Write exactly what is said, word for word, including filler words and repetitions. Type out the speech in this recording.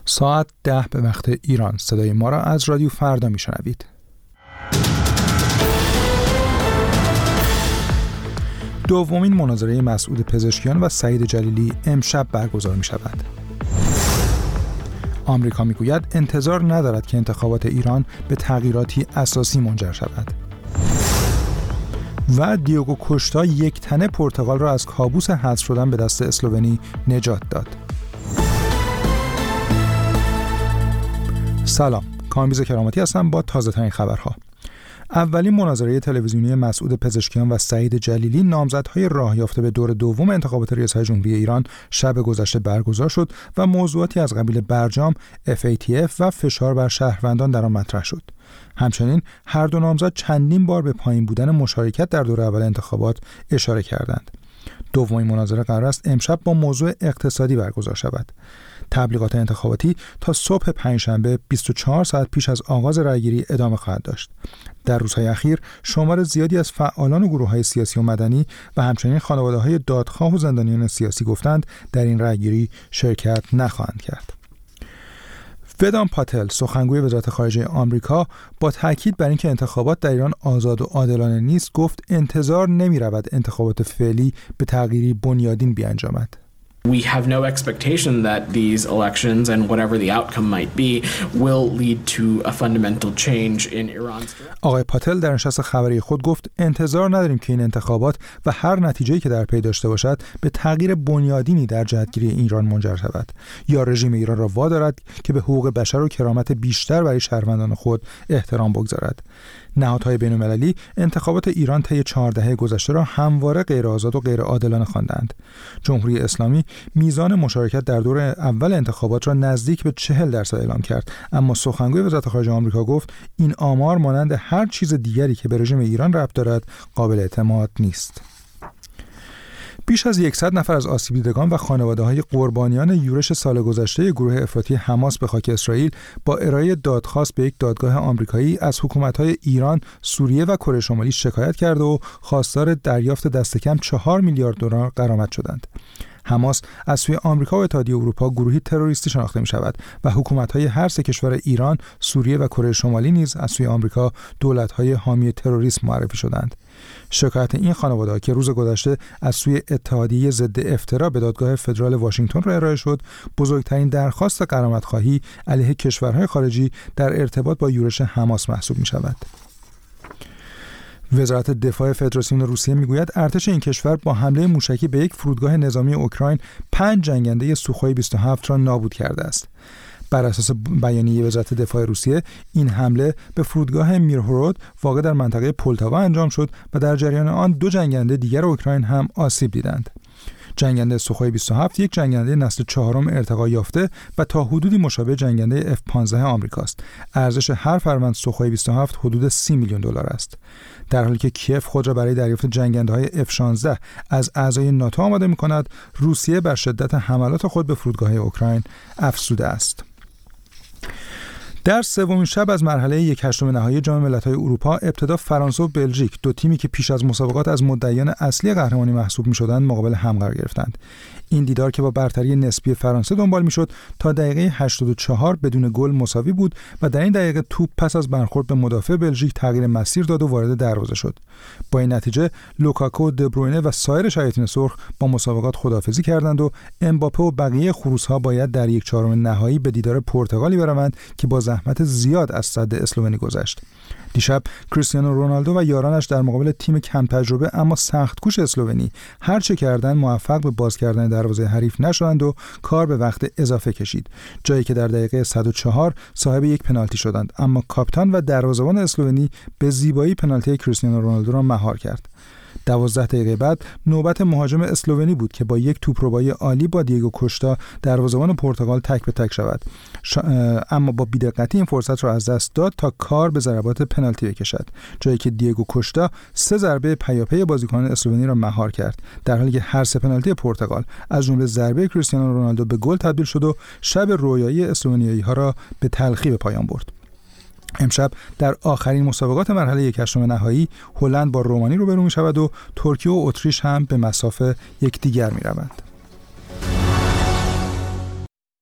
ساعت ده به وقت ایران. صدای ما را از رادیو فردا میشنوید. دومین مناظره مسعود پزشکیان و سعید جلیلی امشب برگزار می شود. آمریکا می گوید انتظار ندارد که انتخابات ایران به تغییراتی اساسی منجر شود. و دیگو کوشتا یک تنه پرتغال را از کابوس حذف شدن به دست اسلوونی نجات داد. سلام، کامبیز کرامتی هستم با تازه ترین خبرها. اولین مناظره تلویزیونی مسعود پزشکیان و سعید جلیلی، نامزدهای راه یافته به دور دوم انتخابات ریاست جمهوری ایران، شب گذشته برگزار شد و موضوعاتی از قبیل برجام، اف ای تی اف و فشار بر شهروندان در آن مطرح شد. همچنین هر دو نامزد چندین بار به پایین بودن مشارکت در دور اول انتخابات اشاره کردند. دومین مناظره قرار است امشب با موضوع اقتصادی برگزار شود. تبلیغات انتخاباتی تا صبح پنجشنبه بیست و چهار ساعت پیش از آغاز رأیگیری ادامه خواهد داشت. در روزهای اخیر شمار زیادی از فعالان و گروه‌های سیاسی و مدنی و همچنین خانواده‌های دادخواه و زندانیان سیاسی گفتند در این رأیگیری شرکت نخواهند کرد. ودان پاتل، سخنگوی وزارت خارجه آمریکا، با تاکید بر اینکه انتخابات در ایران آزاد و عادلانه نیست، گفت انتظار نمی‌رود انتخابات فعلی به تغییری بنیادین بیانجامد. We have no expectation that these elections and whatever the outcome might be will lead to a fundamental change in Iran's direction. آقای پاتل در نشست خبری خود گفت انتظار نداریم که این انتخابات و هر نتیجه‌ای که در پی داشته باشد به تغییر بنیادینی در جهتگیری ایران منجر شود یا رژیم ایران را وادارد که به حقوق بشر و کرامت بیشتر برای شهروندان خود احترام بگذارد. نهادهای بین‌المللی انتخابات ایران طی چهار دهه گذشته را همواره غیر آزاد و غیر عادلانه خواندند. جمهوری اسلامی میزان مشارکت در دور اول انتخابات را نزدیک به چهل درصد اعلام کرد، اما سخنگوی وزارت خارجه آمریکا گفت این آمار مانند هر چیز دیگری که به رژیم ایران ربط دارد قابل اعتماد نیست. بیش از صد نفر از آسیب دیدگان و خانواده‌های قربانیان یورش سال گذشته گروه افراطی حماس به خاک اسرائیل با ارائه دادخواست به یک دادگاه آمریکایی از حکومت‌های ایران، سوریه و کره شمالی شکایت کرده و خواستار دریافت دست کم چهار میلیارد دلار غرامت شدند. حماس از سوی آمریکا و اتحادیه اروپا گروهی تروریستی شناخته می شود و حکومت‌های هر سه کشور ایران، سوریه و کره شمالی نیز از سوی آمریکا دولت‌های حامی تروریسم معرفی شدند. شکایت این خانواده‌ها که روز گذشته از سوی اتحادیه ضد افترا به دادگاه فدرال واشنگتن را ارائه شد، بزرگترین درخواست غرامت‌خواهی علیه کشورهای خارجی در ارتباط با یورش حماس محسوب می شود. وزارت دفاع فدراسیون روسیه میگوید ارتش این کشور با حمله موشکی به یک فرودگاه نظامی اوکراین پنج جنگنده سوخوی بیست و هفت را نابود کرده است. بر اساس بیانیه وزارت دفاع روسیه این حمله به فرودگاه میرهورود واقع در منطقه پولتاوا انجام شد و در جریان آن دو جنگنده دیگر اوکراین هم آسیب دیدند. جنگنده سوخوی بیست و هفت یک جنگنده نسل چهارم ارتقا یافته و تا حدودی مشابه جنگنده اف پانزده آمریکاست. ارزش هر فروند سوخوی بیست و هفت حدود سی میلیون دلار است. در حالی که کیف خود را برای دریافت جنگنده‌های اف شانزده از اعضای ناتو آماده می‌کند، روسیه بر شدت حملات خود به فرودگاه‌های اوکراین افزوده است. در سومین شب از مرحله یک هشتم نهایی جام ملت‌های اروپا، ابتدا فرانسه و بلژیک، دو تیمی که پیش از مسابقات از مدعیان اصلی قهرمانی محسوب می‌شدند، مقابل هم قرار گرفتند. این دیدار که با برتری نسبی فرانسه دنبال می‌شد تا دقیقه هشتاد و چهار بدون گل مساوی بود و در این دقیقه توپ پس از برخورد به مدافع بلژیک تغییر مسیر داد و وارد دروازه شد. با این نتیجه لوکاکو، دبروینه و سایر شیاطین سرخ با مسابقات خداحافظی کردند و امباپه و بقیه خروس‌ها باید در یک چهارم نهایی به دیدار پرتغالی بروند که با زحمت زیاد از صد اسلوونی گذشت. دیشب کریستیانو رونالدو و یارانش در مقابل تیم کم تجربه اما سخت کوش اسلوونی هر چه کردند موفق به باز کردن دروازه حریف نشدند و کار به وقت اضافه کشید، جایی که در دقیقه صد و چهار صاحب یک پنالتی شدند، اما کاپیتان و دروازه‌بان اسلوونی به زیبایی پنالتی کریستیانو رونالدو را مهار کرد. دوازده دقیقه بعد نوبت مهاجم اسلوونی بود که با یک توپربایی عالی با دیگو کوشتا دروازه‌بان پرتغال تک به تک شود، ش... اما با بی‌دقتی این فرصت را از دست داد تا کار به ضربات پنالتی بکشد، جایی که دیگو کوشتا سه ضربه پیاپی بازیکنان اسلوونی را مهار کرد، در حالی که هر سه پنالتی پرتغال از جمله ضربه کریستیانو رونالدو به گل تبدیل شد و شب رویایی اسلوونیایی‌ها را به تلخی به پایان برد. امشب در آخرین مسابقات مرحله یک هشتم نهایی هلند با رومانی روبرو می شود و ترکیه و اتریش هم به مسافه یکدیگر می روند.